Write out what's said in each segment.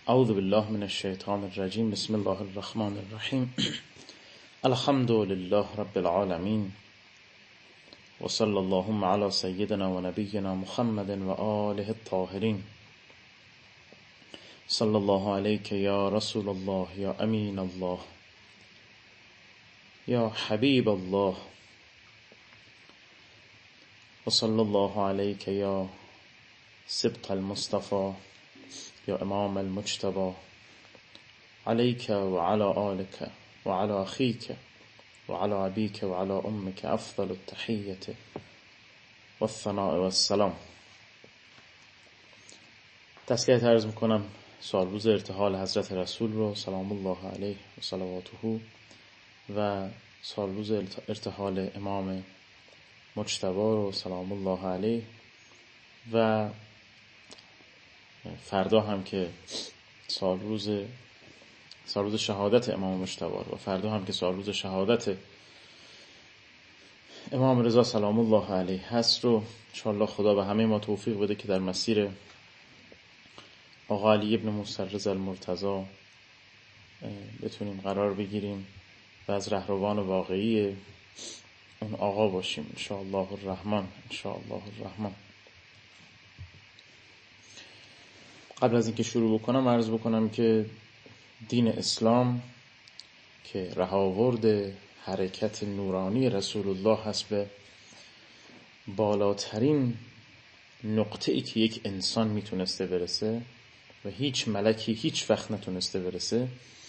اعوذ بالله من الشیطان الرجیم. بسم الله الرحمن الرحیم. الحمد لله رب العالمین و صلی اللهم علی سیدنا و نبینا محمد و آله الطاهرین. صلی الله علیک یا رسول الله یا امین الله یا حبیب الله و صلی الله علیک یا سبط المصطفى یا امام المجتبى علیک و علی آلک و علی اخیک و علی ابیک و علی امک افضل التحیة و الثناء و السلام. تسلیت عرض میکنم سالروز ارتحال حضرت رسول رو سلام الله علیه و صلواته و سالروز ارتحال امام مجتبی رو سلام الله علیه و فردا هم که سالروز شهادت امام مجتبی و فردا هم که سالروز شهادت امام رضا سلام الله علیه هست رو انشاءالله خدا به همه ما توفیق بده که در مسیر آقا علی ابن موسی رضا المرتضی بتونیم قرار بگیریم و از رهروان واقعی اون آقا باشیم انشاءالله الرحمن. انشاءالله الرحمن. قبل از اینکه شروع بکنم عرض بکنم که دین اسلام که رهاورد حرکت نورانی رسول الله هست به بالاترین نقطه‌ای که یک انسان میتونسته برسه و هیچ ملکی هیچ وقت نتونسته برسه،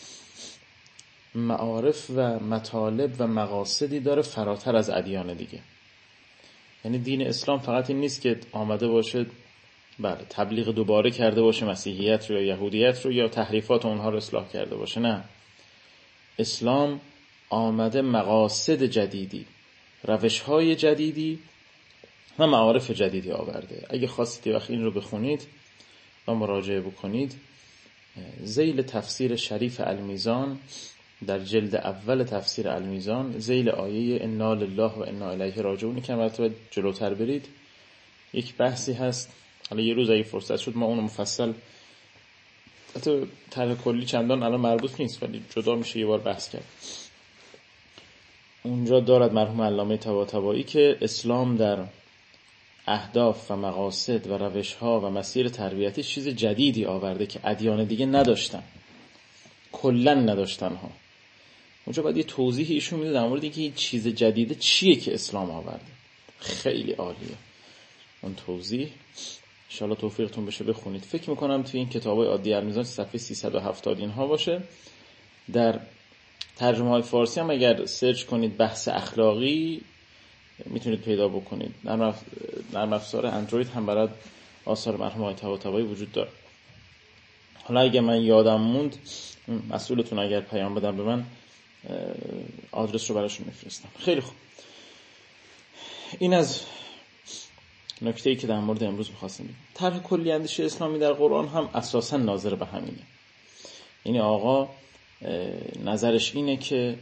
معارف و مطالب و مقاصدی داره فراتر از ادیان دیگه. یعنی دین اسلام فقط این نیست که آمده باشه بله تبلیغ دوباره کرده باشه مسیحیت رو یا یهودیت رو یا تحریفات اونها رو اصلاح کرده باشه. نه، اسلام آمده مقاصد جدیدی، روش‌های جدیدی و معارف جدیدی آورده. اگه خواستید وقت این رو بخونید و مراجعه بکنید، ذیل تفسیر شریف المیزان در جلد اول تفسیر المیزان ذیل آیه انا لله و انا الیه راجعون که البته جلوتر برید یک بحثی هست. حالا یه روز اگه فرصت شد ما اونو مفصل، حتی طرح کلی چندان الان مربوط نیست ولی جدا میشه یه بار بحث کرد. اونجا دارد مرحوم علامه طباطبایی که اسلام در اهداف و مقاصد و روش‌ها و مسیر تربیتی چیز جدیدی آورده که ادیان دیگه نداشتن، کلن نداشتن ها. اونجا باید یه توضیح ایشون میده در مورد اینکه این چیز جدیده چیه که اسلام آورده. خیلی عالیه اون توضیح، انشاءالله توفیقتون بشه بخونید. فکر میکنم توی این کتابای عادی المیزان صفحه 370 اینها باشه. در ترجمه های فارسی هم اگر سرچ کنید بحث اخلاقی میتونید پیدا بکنید. نرم افزار اندروید هم برای آثار مرحوم آقای طباطبایی وجود داره. حالا اگه من یادم موند مسئولتون اگر پیام بدن به من آدرس رو براشون میفرستم. خیلی خوب، این از نکته‌ای که در مورد امروز می‌خواستم بگم. طرح کلی اندیشه اسلامی در قرآن هم اساساً ناظر به همینه. یعنی آقا نظرش اینه که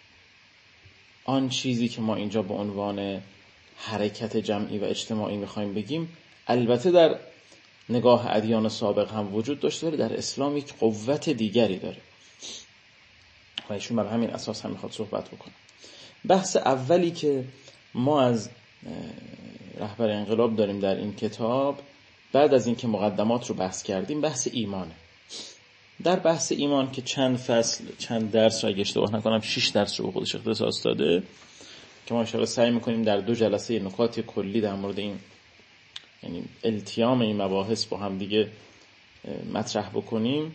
آن چیزی که ما اینجا به عنوان حرکت جمعی و اجتماعی می‌خوایم بگیم البته در نگاه ادیان سابق هم وجود داشته، ولی در اسلام یک قوت دیگری داره و ایشون بر همین اساس هم می‌خواد صحبت بکنه. بحث اولی که ما از رهبر انقلاب داریم در این کتاب، بعد از اینکه مقدمات رو بحث کردیم، بحث ایمانه. در بحث ایمان که چند فصل چند درس رو اگه اشتباه نکنم 6 درس رو خودش اختصاص داده که ما انشاءالله سعی میکنیم در 2 جلسه نکات کلی در مورد این یعنی التیام این مباحث با هم دیگه مطرح بکنیم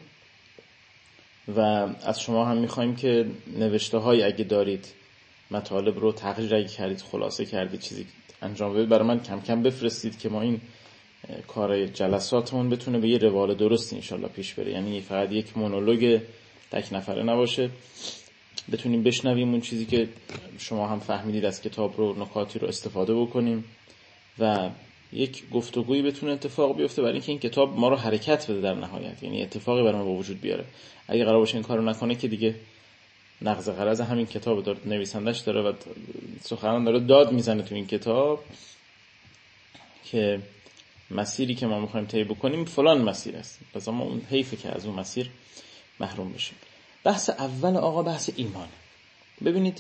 و از شما هم میخوایم که نوشته های اگه دارید مطالب رو تغییر اگه کردید خلاصه کردید چیزی انجام بدید برای من کم کم بفرستید که ما این کار جلساتمون بتونه به یه روال درستی انشالله پیش بره. یعنی فقط یک مونولوگ تک نفره نباشه، بتونیم بشنویم اون چیزی که شما هم فهمیدید از کتاب رو، نکاتی رو استفاده بکنیم و یک گفتگویی بتونه اتفاق بیفته برای اینکه این کتاب ما رو حرکت بده در نهایت، یعنی اتفاقی برای ما به وجود بیاره. اگه قرار باشه این کارو نکنه که دیگه نقض غرض همین کتاب داره، نویسندش داره و سخنان داره داد میزنه تو این کتاب که مسیری که ما میخوایم طی بکنیم فلان مسیر است، پس ما اون حیفه که از اون مسیر محروم بشیم. بحث اول آقا بحث ایمان. ببینید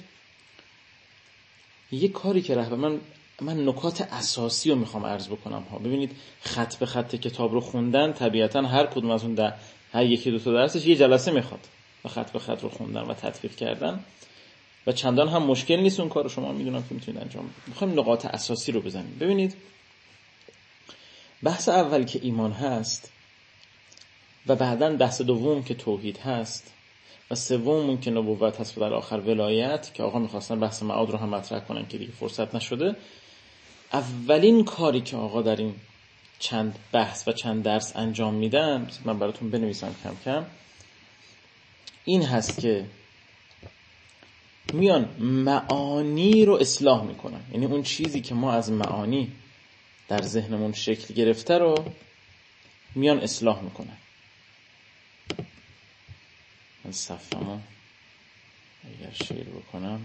یه کاری که من نکات اساسی رو میخوام عرض بکنم ها. ببینید خط به خط کتاب رو خوندن طبیعتا هر کدوم از اون هر یکی دو تا درسش یه جلسه میخواد، و خط به خط رو خوندن و تطبیق کردن و چندان هم مشکل نیست اون کارو شما میدونم که میتونید انجام بدید. میخوایم نقاط اساسی رو بزنیم. ببینید بحث اول که ایمان هست و بعداً بحث دوم که توحید هست و سوم که نبوت هست و در آخر ولایت، که آقا میخواستن بحث معاد رو هم مطرح کنن که دیگه فرصت نشده. اولین کاری که آقا در این چند بحث و چند درس انجام میدن، من براتون بنویسم کم کم، این هست که میان معانی رو اصلاح میکنن. یعنی اون چیزی که ما از معانی در ذهنمون شکل گرفته رو میان اصلاح میکنن. من صفحه‌مو اگر شیر بکنم،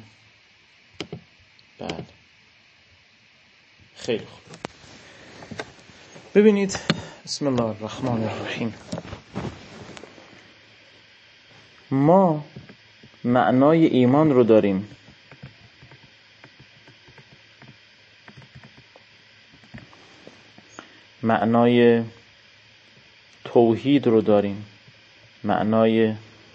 بله خیلی خوب. ببینید بسم الله الرحمن الرحیم. ما معنای ایمان رو داریم، معنای توحید رو داریم، معنای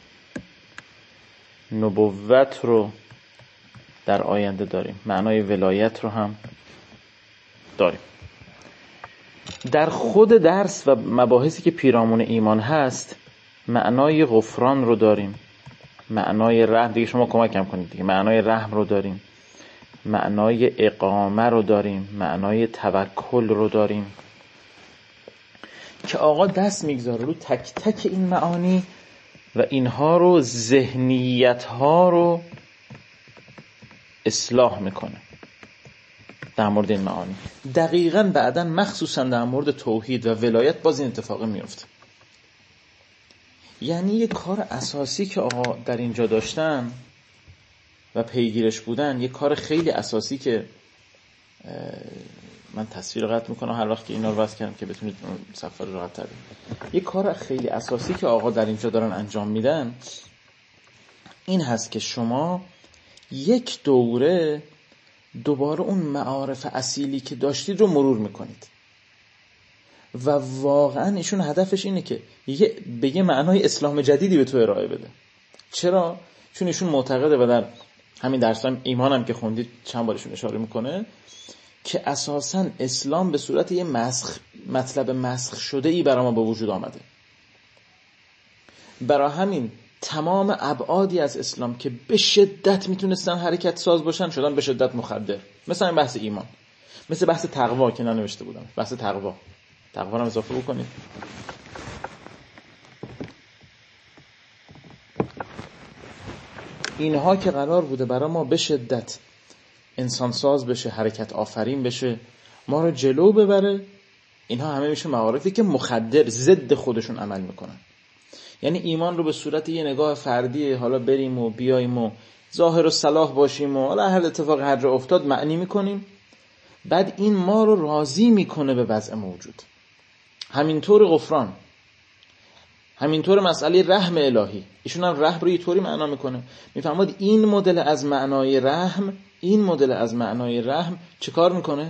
نبوت رو در آینده داریم، معنای ولایت رو هم داریم. در خود درس و مباحثی که پیرامون ایمان هست معنای غفران رو داریم، معنای رحم، دیگه شما کمکم کنید دیگه، معنای رحم رو داریم، معنای اقامه رو داریم، معنای توکل رو داریم، که آقا دست میگذاره رو تک تک این معانی و اینها رو، ذهنیت ها رو اصلاح میکنه در مورد این معانی. دقیقاً بعداً مخصوصاً در مورد توحید و ولایت باز این اتفاق میفته. یعنی یه کار اساسی که آقا در اینجا داشتن و پیگیرش بودن، یه کار خیلی اساسی که من تصویر قطع میکنم هر وقت که اینا رو بس کردم که بتونید صفحه رو راحت تر ببینید. یه کار خیلی اساسی که آقا در اینجا دارن انجام میدن این هست که شما یک دوره دوباره اون معارف اصیلی که داشتید رو مرور میکنید و واقعا ایشون هدفش اینه که به یه معنای اسلام جدیدی به تو ارائه بده. چرا؟ چون ایشون معتقده و در همین درس ایمان هم که خوندید چند بارشون اشاره میکنه که اساساً اسلام به صورت یه مطلب مسخ شده ای برای ما به وجود آمده. برای همین تمام ابعادی از اسلام که به شدت میتونستن حرکت ساز باشن شدن به شدت مخدر. مثلا بحث ایمان، مثل بحث تقوا که ننوشته بودم، بحث تقوا رو اضافه بکنید. اینها که قرار بوده برای ما به شدت انسان ساز بشه، حرکت آفرین بشه، ما رو جلو ببره، اینها همه میشه معارفی که مخدر ضد خودشون عمل میکنن. یعنی ایمان رو به صورت یه نگاه فردی، حالا بریم و بیاییم و ظاهر و صلاح باشیم و حالا هر اتفاق هر جا افتاد معنی میکنیم، بعد این ما رو راضی میکنه به وضع موجود. همینطور غفران، همینطور مسئله رحم الهی، ایشون هم رحم رو یه طوری معنا میکنه، میفهمید این مدل از معنای رحم چه کار میکنه؟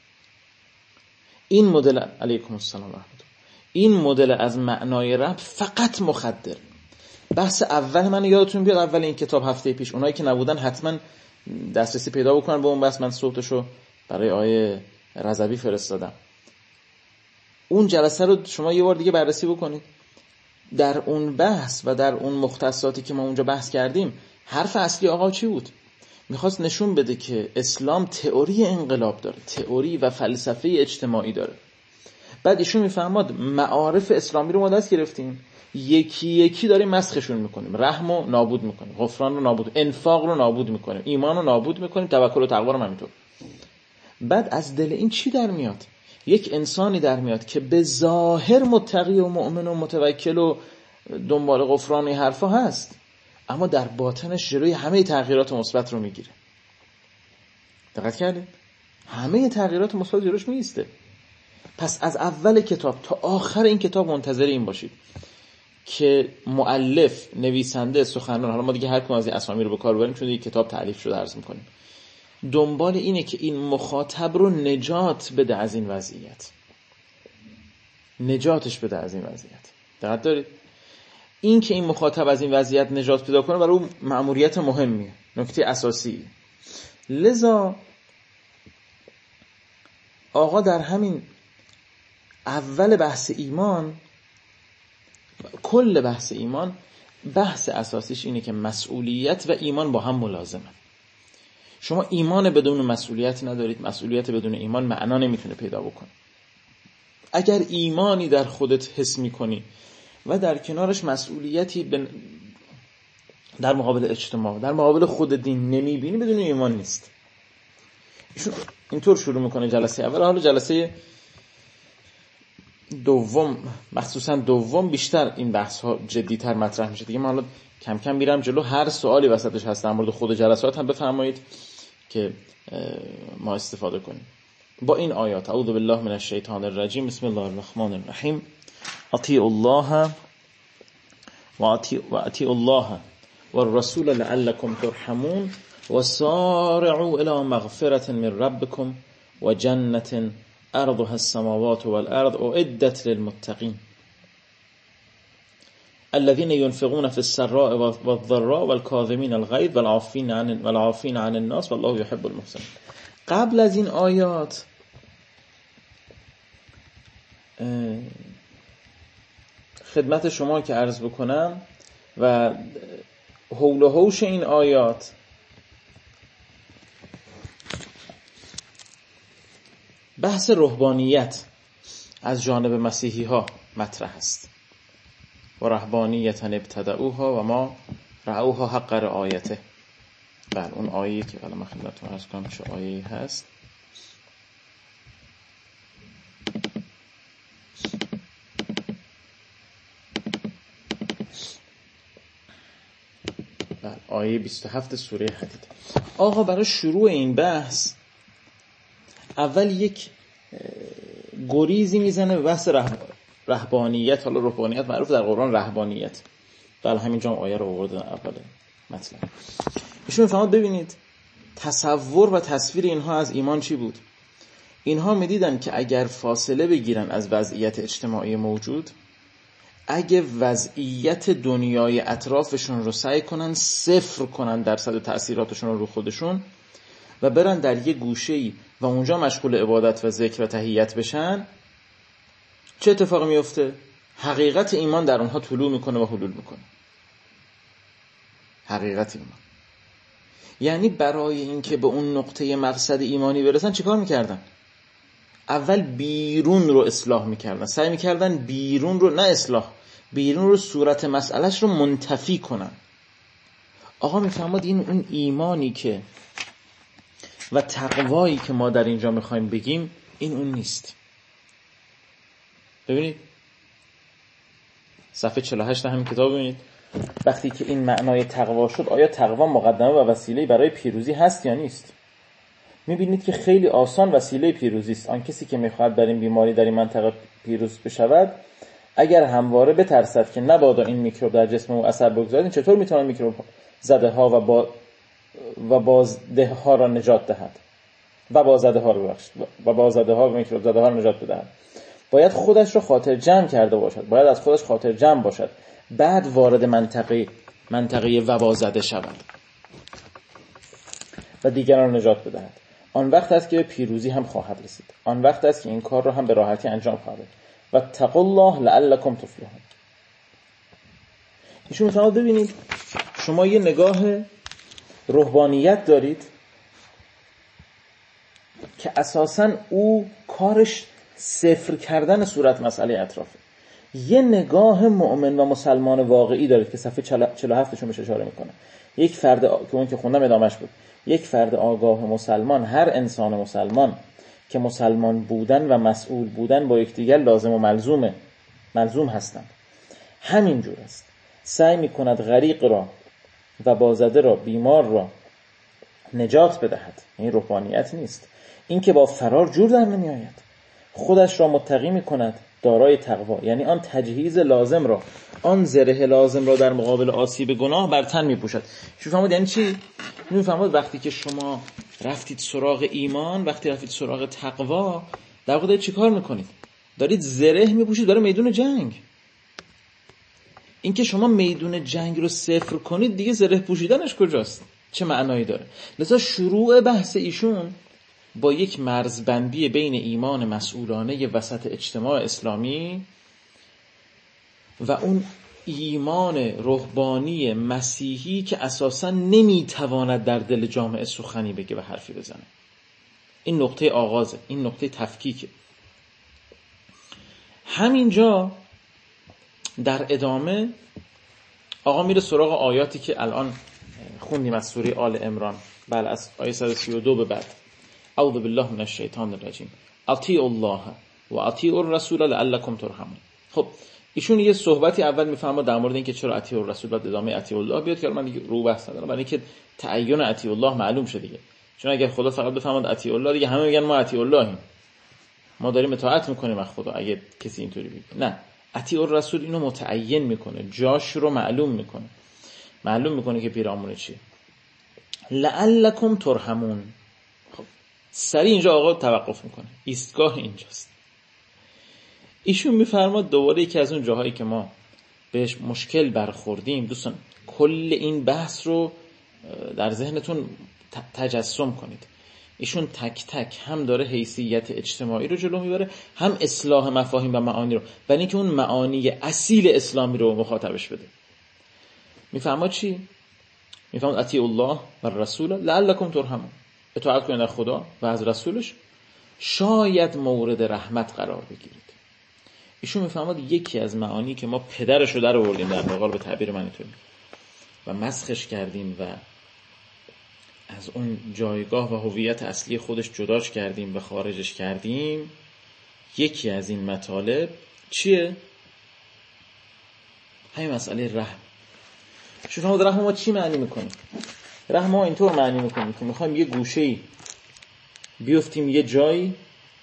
این مدل علیکم السلام و رحمت الله، این مدل از معنای رحم فقط مخدر. بحث اول من یادتون بیاد اول این کتاب هفته پیش، اونایی که نبودن حتما دسترسی پیدا بکنن به اون بحث، من صوتشو برای آیه رضوی فرستادم. اون جلسه رو شما یه بار دیگه بررسی بکنید. در اون بحث و در اون مختصاتی که ما اونجا بحث کردیم، حرف اصلی آقا چی بود؟ میخواست نشون بده که اسلام تئوری انقلاب داره، تئوری و فلسفه اجتماعی داره. بعد ایشون میفهماد معارف اسلامی رو ما دست گرفتیم، یکی یکی داریم مسخشون میکنیم، رحم رو نابود میکنیم، غفران رو نابود، انفاق رو نابود میکنیم، ایمان رو نابود میکنیم، توکل و تقوا رو همینطور. بعد از دل این چی در میاد؟ یک انسانی در میاد که به ظاهر متقی و مؤمن و متوکل و دنبال غفران این حرفا هست، اما در باطنش جلوی همه تغییرات مثبت رو میگیره. دقت کردید؟ همه تغییرات مثبت جلوش میسته. پس از اول کتاب تا آخر این کتاب منتظر این باشید که مؤلف، نویسنده، سخنران، حالا ما دیگه هر کدوم از این اسامی رو به کار ببریم چون دیگه کتاب تألیف شده عرض می‌کنیم، دنبال اینه که این مخاطب رو نجات بده از این وضعیت، نجاتش بده از این وضعیت. دقت دارید؟ این که این مخاطب از این وضعیت نجات پیدا کنه برای اون مأموریت مهمیه، نکته اساسی. لذا آقا در همین اول بحث ایمان، کل بحث ایمان، بحث اساسیش اینه که مسئولیت و ایمان با هم ملازمه. شما ایمان بدون مسئولیت ندارید، مسئولیت بدون ایمان معنا نمیتونه پیدا بکنه. اگر ایمانی در خودت حس میکنی و در کنارش مسئولیتی در مقابل اجتماع، در مقابل خود دین نمیبینی، بدون ایمان نیست. ایشون اینطور شروع میکنه جلسه اول. حالا جلسه دوم، مخصوصا دوم، بیشتر این بحث ها جدی‌تر مطرح میشه دیگه. من حالا کم کم میرم جلو، هر سوالی وسطش هست در مورد خود جلسات هم بفرمایید که ما استفاده کنیم. با این آیات: اعوذ بالله من الشیطان الرجیم، بسم الله الرحمن الرحیم، اطیعوا الله و اطیعوا الله والرسول لعلکم ترحمون وسارعوا الى مغفرة من ربکم و جنة ارضها السماوات والارض اعدت للمتقین الذين ينفقون في السراء والضراء والكاظمين الغيظ والعافين عن الناس والله يحب المحسنين. قبل از این آیات خدمت شما که عرض بکنم و حول و حوش این آیات بحث رهبانیت از جانب مسیحی ها مطرح است. و رهبانیت ابتدعوها و ما رعوها حق رعایته. بله، اون آیه‌ای که الان من خدمتتون عرض کنم چه آیه‌ای هست. بله، آیه 27 سوره حدید. آقا برای شروع این بحث اول یک گریزی میزنه به بحث رهبانیت. حالا رهبانیت معروف در قرآن رهبانیت. بله، همینجا آیه رو آوردن اول مطلب. ایشون میفهمید. ببینید تصور و تصویر اینها از ایمان چی بود. اینها میدیدن که اگر فاصله بگیرن از وضعیت اجتماعی موجود، اگه وضعیت دنیای اطرافشون رو سعی کنن صفر کنن درصد تأثیراتشون رو خودشون و برن در یه گوشه‌ای و اونجا مشغول عبادت و ذکر و تحیت بشن، چه اتفاقی میفته؟ حقیقت ایمان در اونها طلوع میکنه و حلول میکنه. حقیقت ایمان. یعنی برای اینکه به اون نقطه مقصد ایمانی برسن چیکار میکردن؟ اول بیرون رو اصلاح میکردن. سعی میکردن بیرون رو، نه اصلاح، بیرون رو صورت مسئلهش رو منتفی کنن. آقا میفهمد این اون ایمانی که و تقوایی که ما در اینجا میخوایم بگیم، این اون نیست. ببینید صفحه 48 همین کتاب ببینید. وقتی که این معنای تقوا شد، آیا تقوا مقدمه و وسیله برای پیروزی هست یا نیست؟ میبینید که خیلی آسان وسیله پیروزی است. آن کسی که میخواهد در این بیماری در این منطقه پیروز بشود، اگر همواره بترسد که نبادا این میکروب در جسم او اثر بگذارد، چطور میتواند میکروب زده ها و بازده ها را نجات دهد؟ و بازده ها رو بخشید و بازده ها و میکروب زده ها را نجات بدهد. باید خودش رو خاطر جمع کرده باشد، باید از خودش خاطر جمع باشد، بعد وارد منطقه وبا زده شود و دیگران نجات بدهد. آن وقت است که به پیروزی هم خواهد رسید. آن وقت است که این کار رو هم به راحتی انجام خواهد داد. و اتقوا الله لعلکم تفلحون. ایشون می‌فرماید ببینید شما یه نگاه رهبانیت دارید که اساساً او کارش صفر کردن صورت مسئله اطرافه. یه نگاه مؤمن و مسلمان واقعی دارید که صفحه 47 شون بهش اشاره میکنه. یک فرد که اون که خوندم ادامش بود، یک فرد آگاه مسلمان، هر انسان مسلمان که مسلمان بودن و مسئول بودن با یکدیگر لازم و ملزوم هستند، همین جور است. سعی میکند غریق را و بازده را، بیمار را نجات بدهد. این روحانیت نیست. این که با فرار جور در نمی آید. خودش را متقی می‌کند، دارای تقوا، یعنی آن تجهیز لازم را، آن زره لازم را در مقابل آسیب گناه بر تن می‌پوشد. شو فهمید یعنی چی؟ می‌فهمید وقتی که شما رفتید سراغ ایمان، وقتی رفتید سراغ تقوا، در واقع دارید چیکار می‌کنید؟ دارید زره می‌پوشید برای میدون جنگ. این که شما میدون جنگ رو صفر کنید دیگه زره پوشیدنش کجاست؟ چه معنایی داره؟ لذا شروع بحث ایشون با یک مرزبندی بین ایمان مسئولانه وسط اجتماع اسلامی و اون ایمان رهبانی مسیحی که اساساً نمیتواند در دل جامعه سخنی بگه و حرفی بزنه. این نقطه آغازه، این نقطه تفکیکه. همینجا در ادامه آقا میره سراغ آیاتی که الان خوندیم از سوره آل عمران، بله از آیه 132 به بعد. اعوذ بالله من الشیطان الرجیم اطیعوا الله و اطیعوا الرسول لعلکم ترحمون. خب ایشون یه صحبتی اول میفرما در مورد اینکه چرا اطیعوا الرسول بعد ادامه اطیعوا الله بیاد که من دیگه رو بحث ندارم، برای اینکه تعین اطیعوا الله معلوم شد دیگه. چون اگر خدا فقط بفرماد اطیعوا الله دیگه همه میگن ما اطیعوا اللهیم، ما داریم اطاعت میکنیم از خدا. اگه کسی اینطوری بگه نه، اطیعوا الرسول اینو متعین میکنه، جاش رو معلوم میکنه که پیرامون چیه. لعلکم ترحمون. خب سری اینجا آقا توقف میکنه، ایستگاه اینجاست. ایشون میفرماد دوباره یکی از اون جاهایی که ما بهش مشکل برخوردیم، دوستان کل این بحث رو در ذهنتون تجسم کنید. ایشون تک تک هم داره حیثیت اجتماعی رو جلو میبره، هم اصلاح مفاهیم و معانی رو، برای اینکه اون معانی اصیل اسلامی رو مخاطبش بده. میفرماد چی؟ میفرماد اطیعوا الله و الرسول لعلکم ترحمون، اطاعت کنید از خدا و از رسولش شاید مورد رحمت قرار بگیرید. ایشون میفرماد یکی از معانی که ما پدرش رو در آوردیم در واقع به تعبیر من اینطوری و مسخش کردیم و از اون جایگاه و هویت اصلی خودش جداش کردیم و خارجش کردیم، یکی از این مطالب چیه؟ همین مسئله رحم. شما رحم ما چی معنی میکنیم؟ رحم ما اینطور معنی میکنیم که میخوایم یه گوشه‌ای بیفتیم یه جایی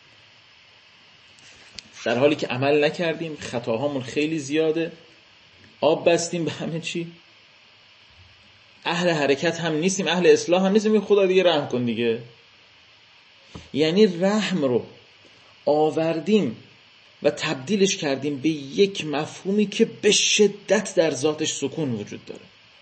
در حالی که عمل نکردیم، خطاهامون خیلی زیاده، آب بستیم به همه چی، اهل حرکت هم نیستیم، اهل اصلاح هم نیستیم، خدا دیگه رحم کن دیگه. یعنی رحم رو آوردیم و تبدیلش کردیم به یک مفهومی که به شدت در ذاتش سکون وجود داره.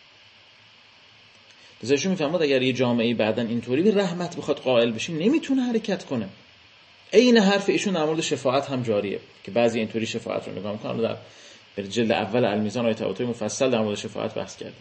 لذا میفهمید اگر یه جامعه بعدن اینطوری به رحمت بخواد قائل بشه نمیتونه حرکت کنه. این حرف ایشون در مورد شفاعت هم جاریه که بعضی اینطوری شفاعت رو نگاه میکنن. در جلد اول المیزان آیه تواتر مفصل در مورد شفاعت بحث کرده،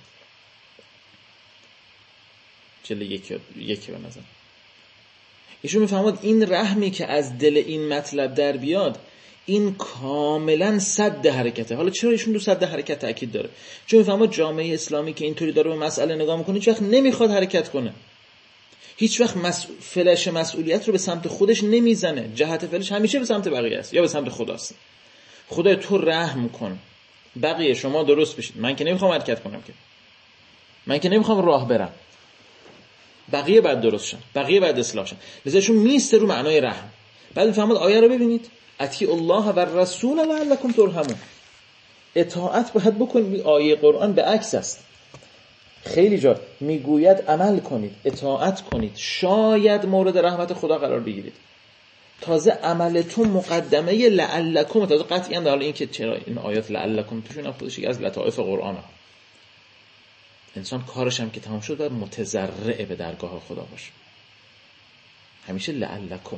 جلد یکی به نظر. ایشون میفهمد این رحمی که از دل این مطلب در بیاد این کاملا سد حرکته. حالا چرا ایشون رو سد حرکت تاکید داره؟ چون میفهمد جامعه اسلامی که اینطوری داره به مسئله نگاه میکنه هیچ وقت نمیخواد حرکت کنه، هیچ وقت فلش مسئولیت رو به سمت خودش نمیزنه، جهت فلش همیشه به سمت بقیه است یا به سمت خداست. خدای تو رحم کن، بقیه شما درست بشید، من که نمیخوام حرکت کنم، که من که نمیخوام راه برم، بقیه بعد درست شن، بقیه بعد اصلاح شن. لذا چون میسته رو معنای رحم. بعد میفهمید آیه رو ببینید، اطیعوا الله و الرسول لعلکم ترحمون. اطاعت باید بکنید. آیه قرآن به عکس است، خیلی جا میگوید عمل کنید، اطاعت کنید، شاید مورد رحمت خدا قرار بگیرید. تازه عملتون مقدمه لعلکم، تازه قطعی هم در حال این که چرا این آیات لعلکم توشون هم خودش از لطائف قرآن هم. انسان کارش هم که تمام شد باید متضرع به درگاه خدا باشه. همیشه لعلکم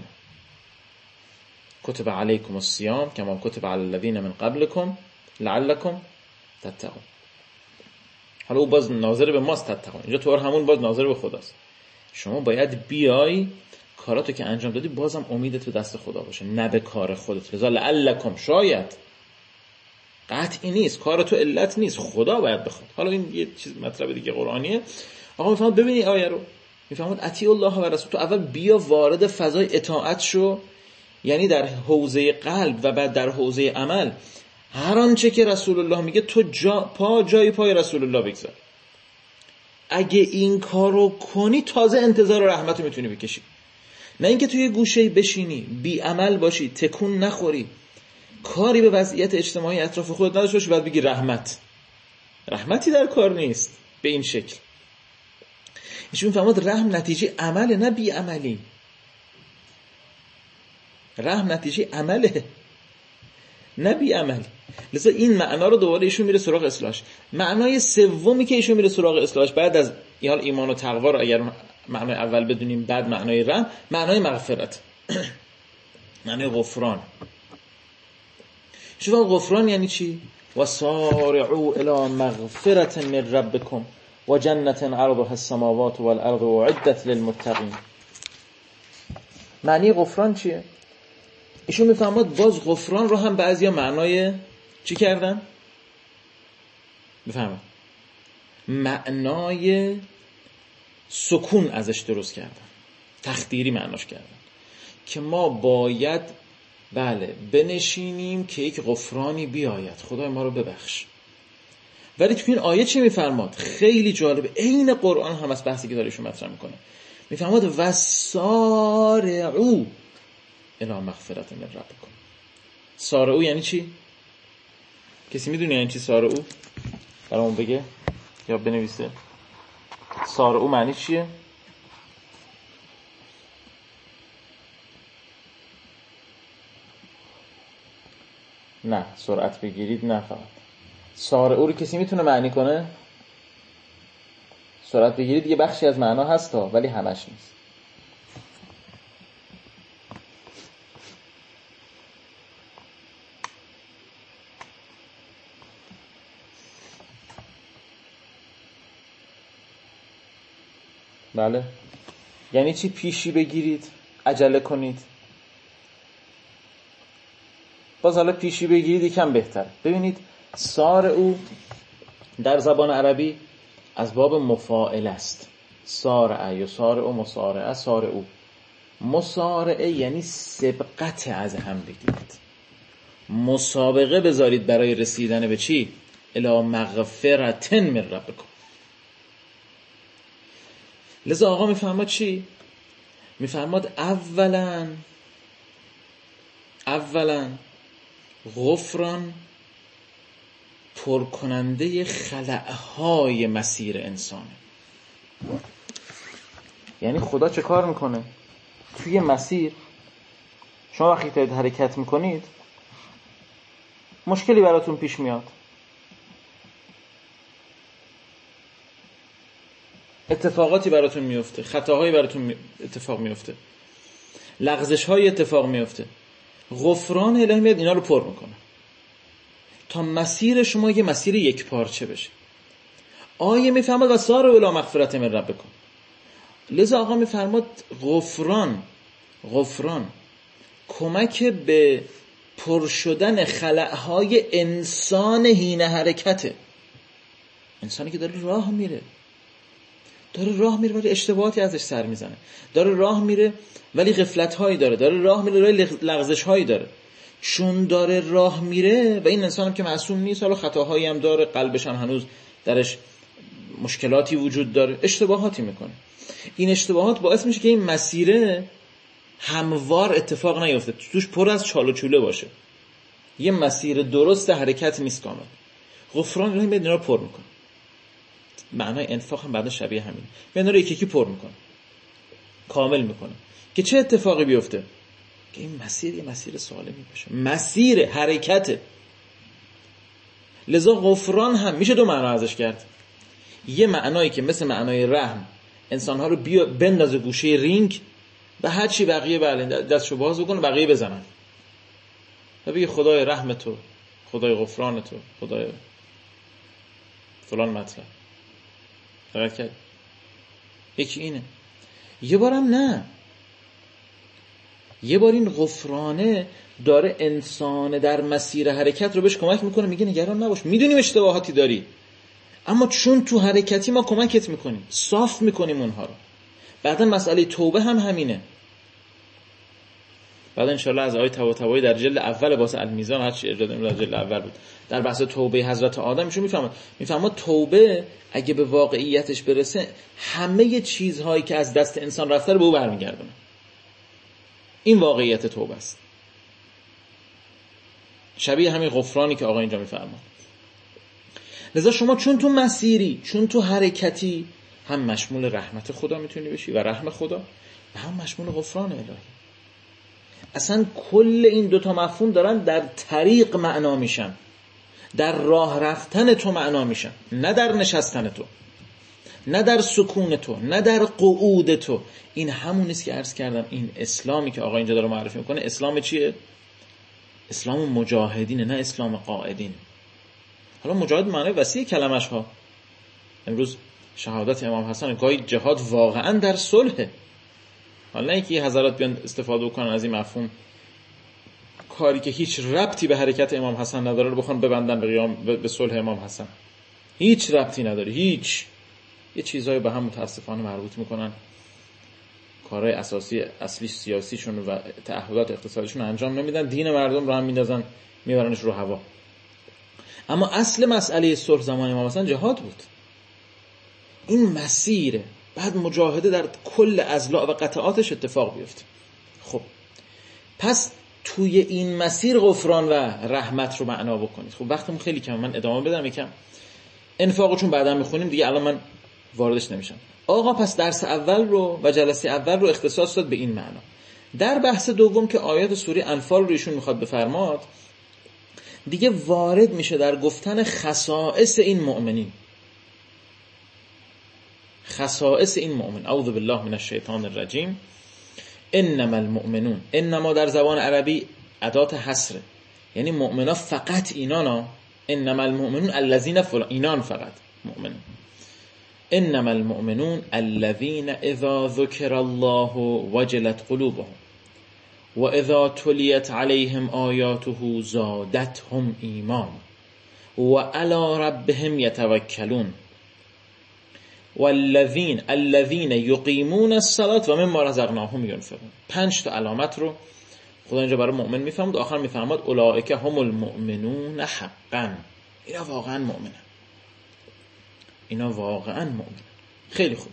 کتب علیکم الصیام کما کتب علی الذین من قبلکم لعلکم تتقون. حالا او باز ناظر به ماست تتقون، اینجا تو همون باز ناظر به خداست. شما باید بیای کاراتو که انجام دادی بازم امیدت به دست خدا باشه، نه به کار خودت. لذا لعلکم، شاید، قطعی نیست، کار تو علت نیست، خدا باید بخواد. حالا این یه چیز مطلب دیگه قرآنیه. آقا میفهمید ببینی آیه رو، میفهمید اطیعوا الله و رسول. تو اول بیا وارد فضای اطاعت شو، یعنی در حوزه قلب و بعد در حوزه عمل هر آنچه که رسول الله میگه تو جای پای رسول الله بگذار. اگه این کارو کنی تازه انتظار رحمت رو میتونی بکشی. نه اینکه توی گوشه‌ای بشینی بی عمل باشی، تکون نخوری، کاری به وضعیت اجتماعی اطراف خودت نداشته باشی بعد بگی رحمتی در کار نیست. به این شکل ایشون فهمید رحم نتیجه عمله، نه بی عملی. رحم نتیجه عمله، نه بی عمل. لذا این معنا رو دوباره ایشون میره سراغ اصلاحش. معنای سومی که ایشون میره سراغ اصلاحش بعد از ایمان و تقوا رو اگر معنای اول بدونیم بعد معنای رحم، معنای مغفرت معنای غفران. شوف غفران یعنی چی؟ و سارعوا الی مغفرة من ربکم و جنة عرضها السماوات والارض اعدت للمتقین. معنی غفران چیه؟ ایشون میفهمد باز غفران رو هم بعضیا معنای چی کردن؟ بفهمید معنای سکون ازش درست کردن، تخدیری معناش کردن که ما باید بنشینیم که یک غفرانی بیاید، خدای ما رو ببخش. ولی تو این آیه چی میفرماد؟ خیلی جالبه، عین قرآن هم از بحثی که داره ایشون مطرح میکنه. میفرماد وسارعوا الی مغفرة من ربکم. سارعوا یعنی چی؟ کسی میدونه یعنی چی سارعوا؟ برامون بگه یا بنویسه. سارعوا معنی چیه؟ نه سرعت بگیرید، نه فقط سارعوا رو کسی میتونه معنی کنه؟ سرعت بگیرید یه بخشی از معنا هست ولی همش نیست. بله یعنی چی؟ پیشی بگیرید، عجله کنید. باز حالا پیشی بگیرید یکم بهتر. ببینید سارعوا در زبان عربی از باب مفاعل است. سارع یا سارع و مسارعه. سارعوا مسارعه یعنی سبقت از هم بگیرید، مسابقه بذارید برای رسیدن به چی؟ الی مغفرة من ربکم. لذا آقا میفرماد چی؟ میفرماد اولا غفران پرکننده خلأهای مسیر انسانه. یعنی خدا چه کار میکنه؟ توی مسیر شما وقتی دارید حرکت میکنید مشکلی براتون پیش میاد، اتفاقاتی براتون میفته، خطاهایی براتون اتفاق میفته، لغزش‌های اتفاق میفته. غفران الهی میاد اینا رو پر میکنه تا مسیر شما یه مسیر یک پارچه بشه. آیه میفرماد و سارعوا الی مغفرة من ربکم. لذا آقا میفرماد غفران کمک به پر شدن خلأهای انسان حین حرکته. انسانی که داره راه میره ولی اشتباهاتی ازش سر میزنه، داره راه میره ولی غفلت‌هایی داره راه میره ولی لغزش‌هایی داره. چون داره راه میره و این انسان هم که معصوم نیست، حالا خطاهایی هم داره، قلبش هم هنوز درش مشکلاتی وجود داره، اشتباهاتی میکنه. این اشتباهات باعث میشه که این مسیر هموار اتفاق نیفته، توش پر از چال و چوله باشه، یه مسیر درست حرکت نیست کامل. غفران الهی میاد اینا رو پر میکنه. معنای انفاق هم بعد شبیه همین، اینا رو یکی پر میکنه، کامل میکنه که چه اتفاقی بیفته؟ که این مسیر یه مسیر سالمی باشه، مسیر حرکته. لذا غفران هم میشه دو معنا ازش کرد. یه معنایی که مثل معنای رحم انسانها رو بندازه گوشه رینگ و هر چی بقیه دستشو باز بکنه بقیه بزنن و بگه خدای رحم تو، خدای غفران تو، خدای فلان مطلب. دقت کرد؟ یکی اینه. یه بارم نه، یه بار این غفرانه داره انسان در مسیر حرکت رو بهش کمک میکنه، میگه نگران نباش، میدونیم اشتباهاتی داری اما چون تو حرکتی ما کمکت میکنیم، صاف میکنیم اونها رو. بعدا مسئله توبه هم همینه. بعد انشالله از آیه طباطبایی در جلد اول واسه المیزان، هرچی اجازه در جلد اول بود، در بحث توبه حضرت آدم ایشون میفهمه توبه اگه به واقعیتش برسه همه چیزهایی که از دست انسان رفته رو به او برمیگردونه. این واقعیت توبه است. شبیه همین غفرانی که آقا اینجا میفرماد. لذا شما چون تو مسیری، چون تو حرکتی، هم مشمول رحمت خدا میتونی بشی و رحم خدا، و هم مشمول غفران الهی. اصلا کل این دوتا مفهوم دارن در طریق معنا میشن، در راه رفتن تو معنا میشن، نه در نشستن تو، نه در سکون تو، نه در قعود تو. این همون است که عرض کردم این اسلامی که آقا اینجا داره معرفی میکنه اسلام چیه؟ اسلام مجاهدینه، نه اسلام قاعدین. حالا مجاهد معنی وسیع کلمش ها. امروز شهادت امام حسن، گاهی جهاد واقعا در صلحه. حالا نه اینکه حضرات بیان استفاده بکنن از این مفهوم، کاری که هیچ ربطی به حرکت امام حسن نداره رو بخوان ببندن به قیام به صلح امام حسن. هیچ ربطی نداره، هیچ. یه چیزایی به هم متاسفانه مربوط میکنن، کارهای اصلی سیاسیشون و تعهدات اقتصادیشون انجام نمیدن، دین مردم رو هم میندازن میبرنش رو هوا. اما اصل مسئله صلح زمان امام حسن جهاد بود. این مسیره، بعد مجاهده در کل اضلاع و قطعاتش اتفاق بیفته. خب پس توی این مسیر غفران و رحمت رو معنا بکنید. خب وقتمون خیلی کم، من ادامه بدم یکم. انفاقو چون بعدا میخونیم دیگه، الان من واردش نمیشم. آقا پس درس اول رو و جلسه اول رو اختصاص داد به این معنا. در بحث دوم که آیات سوره انفال رو ایشون میخواد بفرماد، دیگه وارد میشه در گفتن خصائص این مؤمنین. خصائص این مؤمن. اعوذ بالله من الشیطان الرجیم. انما المؤمنون، انما در زبان عربی ادات حصره، یعنی مؤمنا فقط اینانا. انما المؤمنون الذين فلان، اینان فقط مؤمنون. انما المؤمنون الذين اذا ذكر الله وجلت قلوبهم واذا تليت عليهم آياته زادتهم ایمانا وعلى ربهم يتوكلون الذين يقيمون الصلاة ومما رزقناهم ينفقون. 5 تا علامت رو خدا اینجا برای مؤمن میفهمد. آخر میفهمد اولئک هم المؤمنون حقا. اینا واقعا مؤمنن، اینا واقعا مؤمنن. خیلی خوب.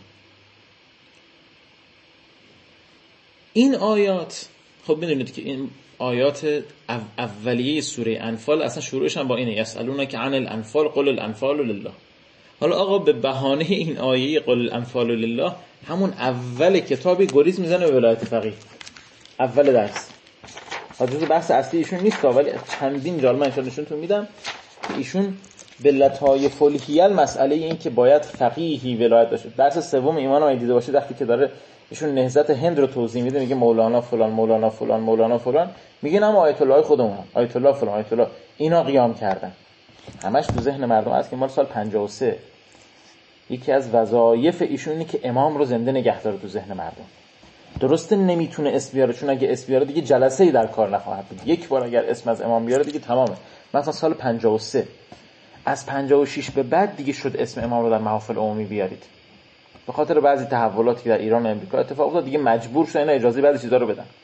این آیات، خب میدونید که این آیات اولیه سوره انفال اصلا شروعش هم با اینه، یسالونک عن الانفال قل الانفال لله. حالا آقا به بهانه این آیه قل الانفال لله همون اول کتابی گریز میزنه به ولایت فقیه، اول درس. حاضر بحث اصلی ایشون نیست، ولی چندین جا من نشونتون میدم که ایشون به لطایف الحیل مسئله این که باید فقیهی ولایت باشه. درس سوم ایمان رو دیده باشید، وقتی که داره ایشون نهضت هند رو توضیح میده، میگه مولانا فلان مولانا فلان مولانا فلان، میگه هم آیت الله خودمون، آیت الله فلان آیت الله اینا قیام کردن. همش تو ذهن مردم هست که مال سال 53 یکی از وظایف ایشونی که امام رو زنده نگه داره تو ذهن مردم. درسته نمیتونه اسم بیاره، چون اگه اسم بیاره دیگه جلسه‌ای در کار نخواهد بود. یک بار اگر اسم از امام بیاره دیگه تمامه. مثلا سال 53 از 56 به بعد دیگه شد اسم امام رو در محافل عمومی بیارید. به خاطر بعضی تحولاتی که در ایران و امریکا اتفاق افتاد دیگه مجبور شدن اجازه بعضی چیزا رو بدن.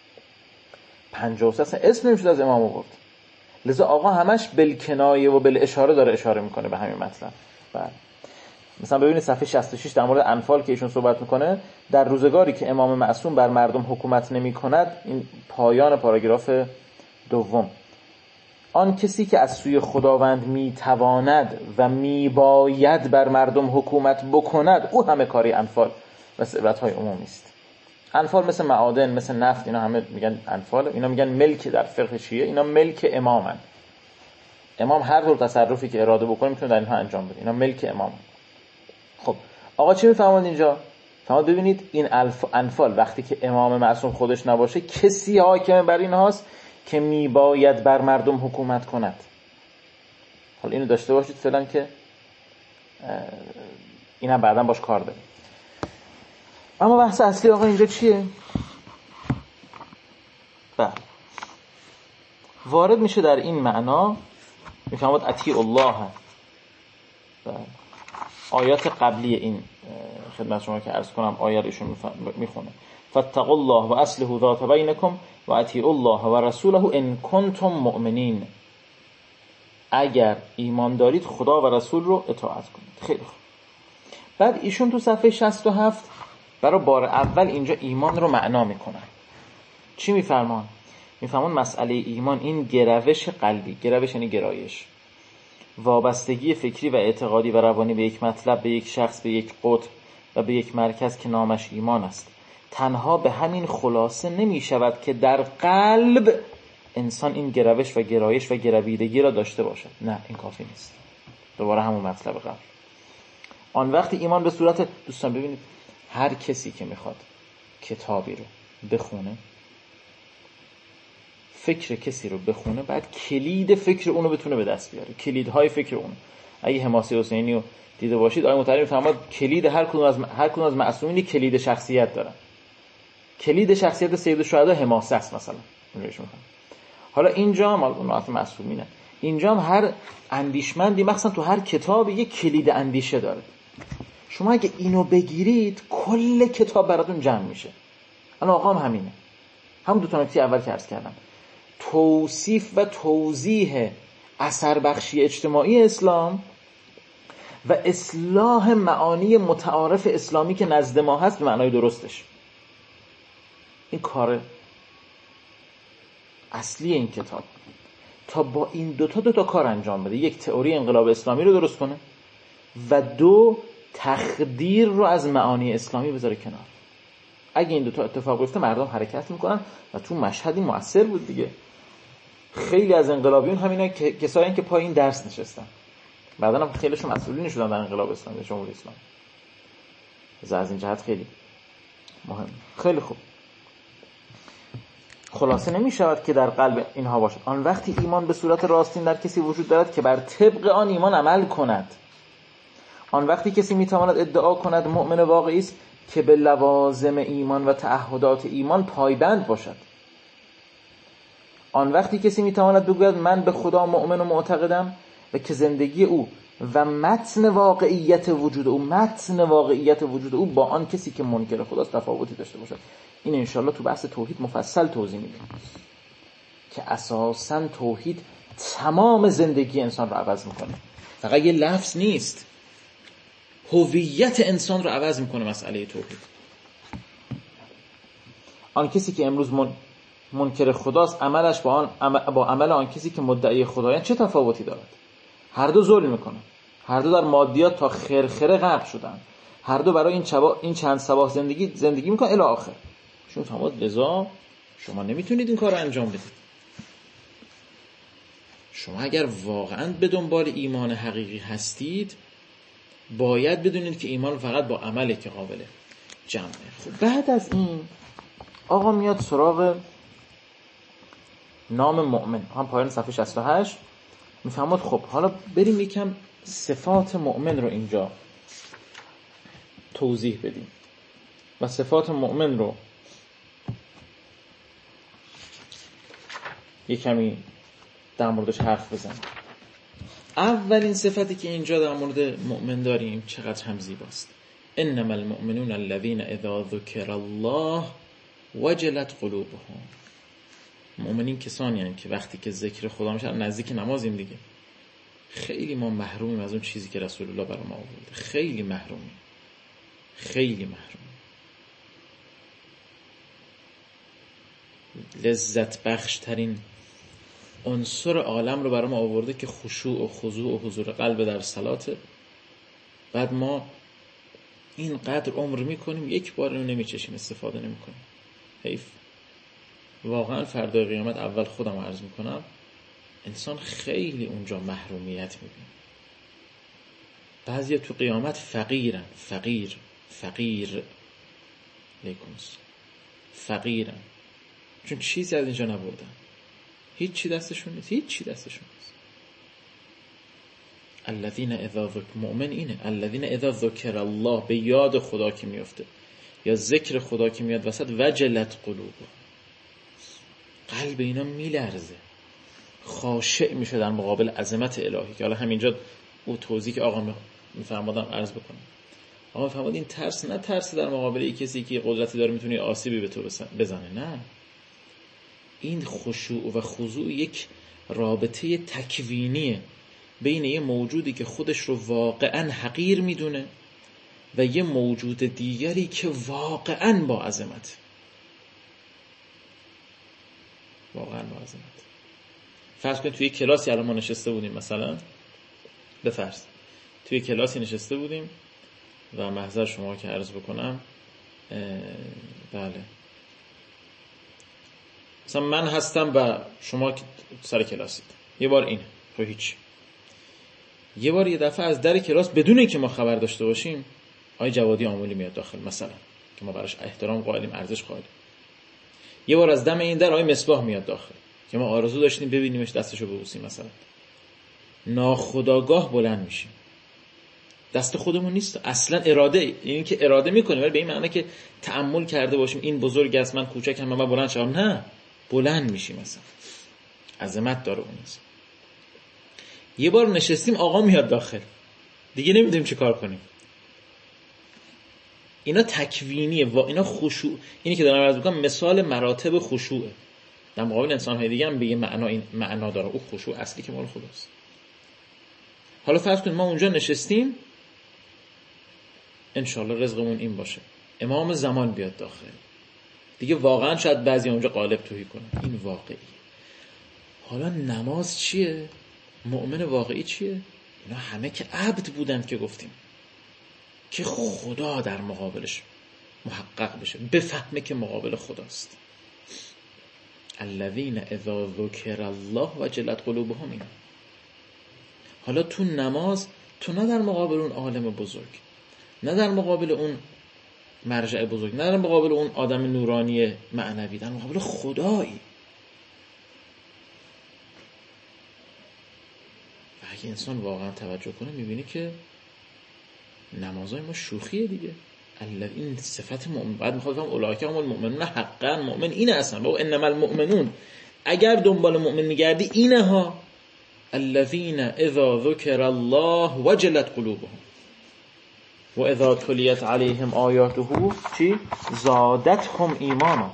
53 اصلا اسم نمیشد از امام آورد. لذا آقا همش بالکنایه و بالاشاره داره اشاره میکنه به همین مطلب. بعد مثلا ببینید صفحه 66 در مورد انفال که ایشون صحبت میکنه، در روزگاری که امام معصوم بر مردم حکومت نمیکند، این پایان پاراگراف دوم، آن کسی که از سوی خداوند میتواند و میباید بر مردم حکومت بکند، او همه کاری انفال و ثروت‌های عمومی است. انفال مثل معادن، مثل نفت، اینا همه میگن انفال. اینا میگن ملک در فقه شیعه، اینا ملک امامن. امام هر طور تصرفی که اراده بکنه میتونه در اینها انجام بده. اینا ملک امام. خب آقا چی میفهمید اینجا؟ شما ببینید این انفال وقتی که امام معصوم خودش نباشه، کسی حاکم بر این هاست که میباید بر مردم حکومت کند. حالا اینو داشته باشید فعلا که این هم بعدا باش کار داریم. اما بحث اصلی آقا اینجا چیه؟ بله وارد میشه در این معنا، میفهمد اطیع الله. بله آیات قبلی این خدمت شما که عرض کنم آیه ایشون میخونه فاتقوا الله و اصلحوا ذات بینکم و اطیعوا الله و رسوله ان کنتم مؤمنین. اگر ایمان دارید خدا و رسول رو اطاعت کنید. خیلی خوب. بعد ایشون تو صفحه 67 برای بار اول اینجا ایمان رو معنا میکنن. چی میفرمان؟ میفرمان مسئله ایمان این گروش قلبی، گروش یعنی گرایش، وابستگی فکری و اعتقادی و روانی به یک مطلب، به یک شخص، به یک قطب و به یک مرکز که نامش ایمان است، تنها به همین خلاصه نمی شود که در قلب انسان این گروش و گرایش و گرویدگی را داشته باشد. نه، این کافی نیست. دوباره همون مطلب قبل. آن وقت ایمان به صورت، دوستان ببینید، هر کسی که میخواد کتابی رو بخونه، فکر کسی رو بخونه، بعد کلید فکر اونو بتونه به دست بیاره، کلیدهای فکر اون. اگه حماسی حسینی رو دیده باشید، آقای مطهری میفرماد کلید هر کدوم از معصومین کلید شخصیت دارن. کلید شخصیت سید الشهدا حماسه است مثلا. حالا اینجا هم اون معصومینه، اینجا هم هر اندیشمندی مثلا تو هر کتابی یک کلید اندیشه داره. شما اگه اینو بگیرید کل کتاب براتون جمع میشه. الان آقا هم همینه. هم دو تا نکته اول که عرض کردم، توصیف و توضیح اثر بخشی اجتماعی اسلام و اصلاح معانی متعارف اسلامی که نزد ما هست به معنای درستش. این کار اصلی این کتاب تا با این دو تا کار انجام بده. یک، تئوری انقلاب اسلامی رو درست کنه و دو، تخدیر رو از معانی اسلامی بذاره کنار. اگه این دو تا اتفاق بیفته مردم حرکت میکنن و تو مشهدی مؤثر بود دیگه. خیلی از انقلابیون همینا کسایی که پای این درس نشستن، بعدن هم خیلیشون مسئولین شدن در انقلاب اسلامی، جمهوری اسلامی. از این جهت خیلی مهم. خیلی خوب. خلاصه نمی شود که در قلب اینها باشد. آن وقتی ایمان به صورت راستین در کسی وجود دارد که بر طبق آن ایمان عمل کند. آن وقتی کسی می تواند ادعا کند مؤمن واقعی است که به لوازم ایمان و تعهدات ایمان پایبند باشد. آن وقتی کسی می تواند بگوید من به خدا مؤمن و معتقدم و که زندگی او و متن واقعیت وجود او با آن کسی که منکر خداست تفاوتی داشته باشد. این انشالله تو بحث توحید مفصل توضیح میدیم که اساساً توحید تمام زندگی انسان رو عوض میکنه. فقط یه لفظ نیست، هویت انسان رو عوض میکنه مسئله توحید. آن کسی که امروز منکر خداست، عملش با عمل آن کسی که مدعی خدایند چه تفاوتی دارد؟ هر دو ظلم میکنن، هر دو در مادیات تا خرخره غرق شدن، هر دو برای این چند صباح زندگی میکنن الی آخر. شما فهمید؟ لذا شما نمیتونید این کار رو انجام بدید. شما اگر واقعا به دنبال ایمان حقیقی هستید باید بدونید که ایمان فقط با عمله که قابل جمعه. خب بعد از این آقا میاد سراغ نام مؤمن، هم پایان صفحه 68 میفهمید. خب حالا بریم یکم صفات مؤمن رو اینجا توضیح بدیم و صفات مؤمن رو یکمی در موردش حرف بزنیم. اولین صفتی که اینجا در مورد مؤمن داریم چقدر هم زیباست. انما المؤمنون الذين اذا ذكر الله وجلت قلوبهم. مؤمنین کسانی هستند که وقتی که ذکر خدا میشه، نزدیک نمازیم دیگه، خیلی ما محرومیم از اون چیزی که رسول الله برای ما آورده. خیلی محرومیم. لذت بخش ترین عنصر عالم رو برای ما آورده که خشوع و خضوع و حضور قلب در صلاته. بعد ما اینقدر عمر میکنیم یک بار اینو نمیچشیم، استفاده نمیکنیم. حیف. واقعا فردای قیامت اول خودم عرض میکنم، انسان خیلی اونجا محرومیت میبینه. بعضی تو قیامت فقیرن، فقیر چون چیزی از اینجا نبردن، هیچی دستشون نیست. الذین اذا ذکر، مؤمن اینه، الذین اذا ذکر الله، به یاد خدا که میفته یا ذکر خدا که میاد وسط، وجلت قلوبهم، قلب اینا میلرزه، خاشع میشه در مقابل عظمت الهی. که حالا همینجا او توضیح که آقا میفرمادم عرض بکنم. آقا میفرماد این ترس نه ترس در مقابل این کسی که قدرتی داره میتونه آسیبی به تو بزنه، نه، این خشوع و خضوع یک رابطه تکوینیه بین یه موجودی که خودش رو واقعا حقیر میدونه و یه موجود دیگری که واقعا با عظمت. واقعا با عظمت. فرض کنید توی کلاسی الان ما نشسته بودیم، مثلا به فرض توی کلاسی نشسته بودیم و محضر شما که عرض بکنم بله مثلا من هستم و شما سر کلاسید، یه بار اینه تو هیچ، یه بار یه دفعه از در کلاس بدون اینکه ما خبر داشته باشیم آقای جوادی آمولی میاد داخل مثلا که ما براش احترام قائلیم، ارزش قائلیم. یه بار از دم این در آقای مصباح میاد داخل که ما آرزو داشتیم ببینیمش، دستشو ببوسیم مثلا. ناخودآگاه بلند میشیم، دست خودمون نیست اصلا، اراده، یعنی که اراده میکنیم ولی به این معنی که تأمل کرده باشیم این بزرگ است من کوچکم من بلند شم، نه، بلند میشیم مثلا. عظمت داره اون است. یه بار نشستیم آقا میاد داخل، دیگه نمیدونیم چه کار کنیم. اینا تکوینیه و اینا خشوع، اینی که دارم عرض میکنم مثال مراتب خشوعه. در مقابل انسان‌های دیگه هم به یه معنا داره، اون خشوع اصلی که مال خداست. حالا فرض کنید ما اونجا نشستیم، انشالله رزقمون این باشه امام زمان بیاد داخل، دیگه واقعا شاید بعضی اونجا قالب توهی کنن، این واقعیه. حالا نماز چیه؟ مؤمن واقعی چیه؟ اینا همه که عبد بودن که گفتیم که خدا در مقابلش محقق بشه، بفهمه که مقابل خداست. الذین اذا ذکر الله وجلت قلوبهم. این حالا تو نماز تو نه در مقابل اون عالم بزرگ، نه در مقابل اون مرجع بزرگ، نه در مقابل اون آدم نورانی معنوی، در مقابل خدایی. و اگه انسان واقعا توجه کنه میبینی که نمازهای ما شوخیه دیگه. این صفت مؤمن، بعد میخواد بگم اولئک هم المؤمنون حقا، مؤمن اینه اصلا، بابا انما المؤمنون، اگر دنبال مؤمن میگردی اینه ها، الذین اذا ذکر الله وجلت قلوبهم و اذا تلیت علیهم آیاته چی؟ زادتهم ایمانا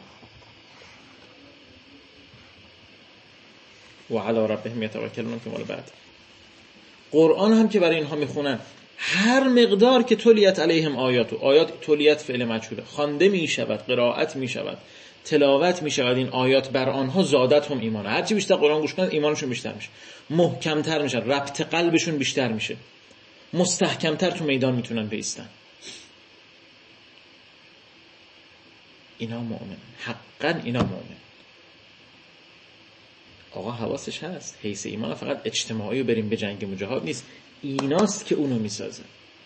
و علی ربهم یتوکلون که مال بعد. قرآن هم که برای اینها میخونن هر مقدار که تلیت علیهم آیات تلیت فعل مجهوله، خوانده میشود، قرائت میشود، تلاوت میشود این آیات بر آنها، زادتهم ایمانا، هرچی بیشتر قرآن گوش کنن ایمانشون بیشتر میشه، محکمتر میشن، ربط قلبشون بیشتر میشه، مستحکمتر تو میدان میتونن بایستن. اینا مؤمن، حقا اینا مؤمن. آقا حواسش هست، حیث ایمان فقط اجتماعی و بریم به جنگ مجاهد نیست، ایناست که اونو میسازه.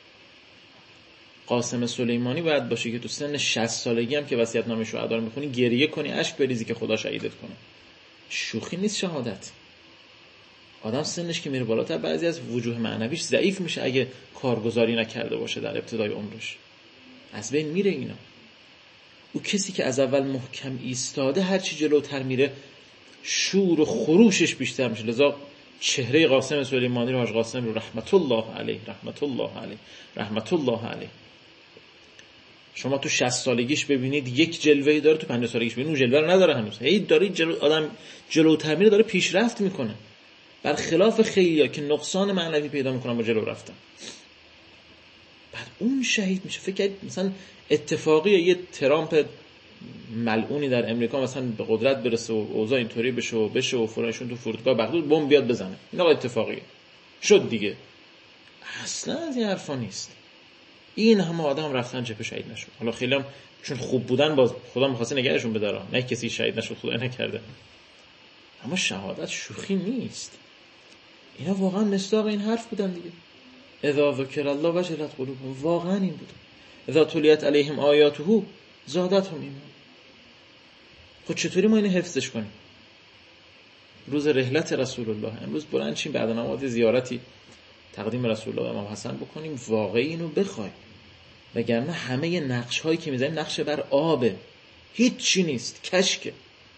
قاسم سلیمانی باید باشه که تو سن 60 سالگی هم که وصیت‌نامه شهدا رو میخونی گریه کنی، اشک بریزی که خدا شهیدت کنه. شوخی نیست شهادت. آدم سنش که میره بالاتر بعضی از وجوه معنویش ضعیف میشه اگه کارگزاری نکرده باشه در ابتدای عمرش، از بین میره اینا. او کسی که از اول محکم ایستاده هرچی جلوتر میره شور و خروشش بیشتر میشه. لذا چهره قاسم سلیمانی رو، حاج قاسم رو، رحمت الله علیه، رحمت الله علیه، رحمت الله علیه، شما تو 60 سالگیش ببینید یک جلوه‌ای داره، تو 50 سالگیش ببینید اون جلوه رو نداره هنوز، هی داره آدم جلوتر میره، داره پیشرفت میکنه، برخلاف خیلیا که نقصان معنوی پیدا میکنن با جلو رفتن. بعد اون شهید میشه. فکر کنید مثلا اتفاقی یه ترامپ ملعونی در امریکا مثلا به قدرت برسه و اوضاع اینطوری بشه و فرانشون تو فرودگاه بغداد بمب بیاد بزنه، این آقا اتفاقیه شد دیگه. اصلا از این حرفا نیست. این همه آدم رفتن جبهه شهید نشد. حالا خیلی هم چون خوب بودن باز خدا می‌خواسته نگهشون بداره، نه کسی شهید نشد خدا نکرده. اما شهادت شوخی نیست. اینا واقعا مصداق این حرف بودن دیگه. اذا ذکر الله وجلت قلوبهم، واقعا این بود. اذا تلیت علیهم آیاته زادتهم ایمانا. خب چطوری ما اینو حفظش کنیم؟ روز رحلت رسول الله امروز بلند چیم بعد نماز زیارتی تقدیم رسول الله امام حسن بکنیم، واقعی اینو بخوایم، وگرنه همه نقش هایی که میذاریم نقش بر آبه، هیچ چی نیست، کشکه.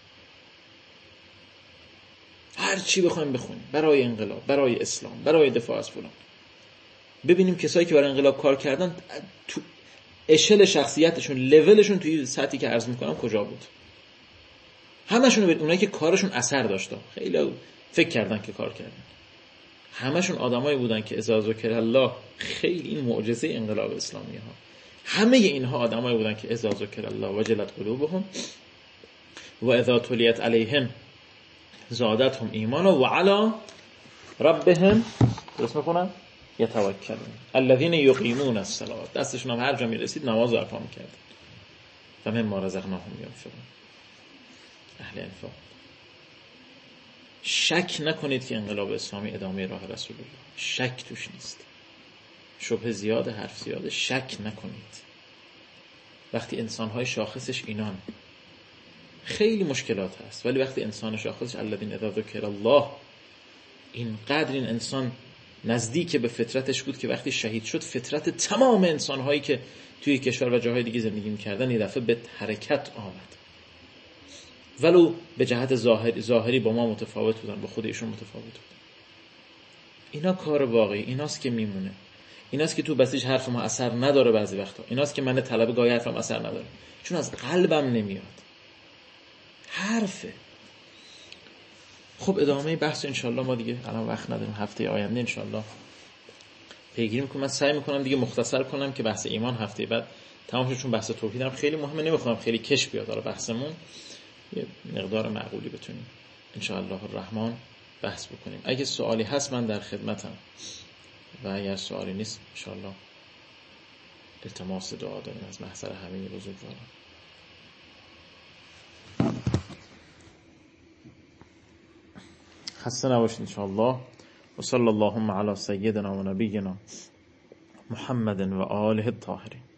هر چی بخوایم بخونیم برای انقلاب، برای اسلام، برای دفاع از فلان. ببینیم کسایی که برای انقلاب کار کردن تو اشل شخصیتشون، لولشون توی سطحی که عرض میکنم کجا بود. همشون رو اونایی که کارشون اثر داشته، خیلی فکر کردن که کار کردن، همشون آدمایی بودن که اذا ذکر الله، خیلی این معجزه انقلاب اسلامی ها، همه اینها آدمایی بودن که اذا ذکر الله وجلت قلوبهم و اذا تلیت علیهم زادتهم ایمانا و علی ربهم درست میکنم یتوکلون الذین یقیمون الصلاة، دستشون هم هر جا میرسید نماز برپا میکردن و مما رزقناهم ینفقون. اهل انفاق. شک نکنید که انقلاب اسلامی ادامه راه رسول الله، شک توش نیست. شبه زیاده، حرف زیاده، شک نکنید. وقتی انسان‌های شاخصش اینان خیلی مشکلات هست، ولی وقتی انسان شاخصش الذین اذا ذکر الله، اینقدر این انسان نزدیک به فطرتش بود که وقتی شهید شد فطرت تمام انسان‌هایی که توی کشور و جاهای دیگه زندگی می‌کردن یه دفعه به حرکت آمد. ولو به جهت ظاهری با ما متفاوت بودن، با خود ایشون متفاوت بودن. اینا کار واقعی، ایناست که میمونه. ایناست که تو بسیج حرف ما اثر نداره بعضی وقتا. ایناست که من طلب گاهی حرفم اثر نداره، چون از قلبم نمیاد، حرفه. خب ادامه بحث انشالله ما دیگه الان وقت نداریم، هفته آینده انشالله پیگیری میکنم. من سعی میکنم دیگه مختصر کنم که بحث ایمان هفته بعد تمام شد، چون بحث توحید هم خیلی مهمه، نمیخوام خیلی کش بیاد حالا بحثمون، یه مقدار معقولی بتونیم انشاءالله الرحمن بحث بکنیم. اگه سوالی هست من در خدمتم و اگر سوالی نیست انشاءالله التماس دعا داریم از محضر همه بزرگواران. خسته نباشید انشاءالله. و صلی اللهم علی سیدنا و نبینا محمد و آله الطاهرین.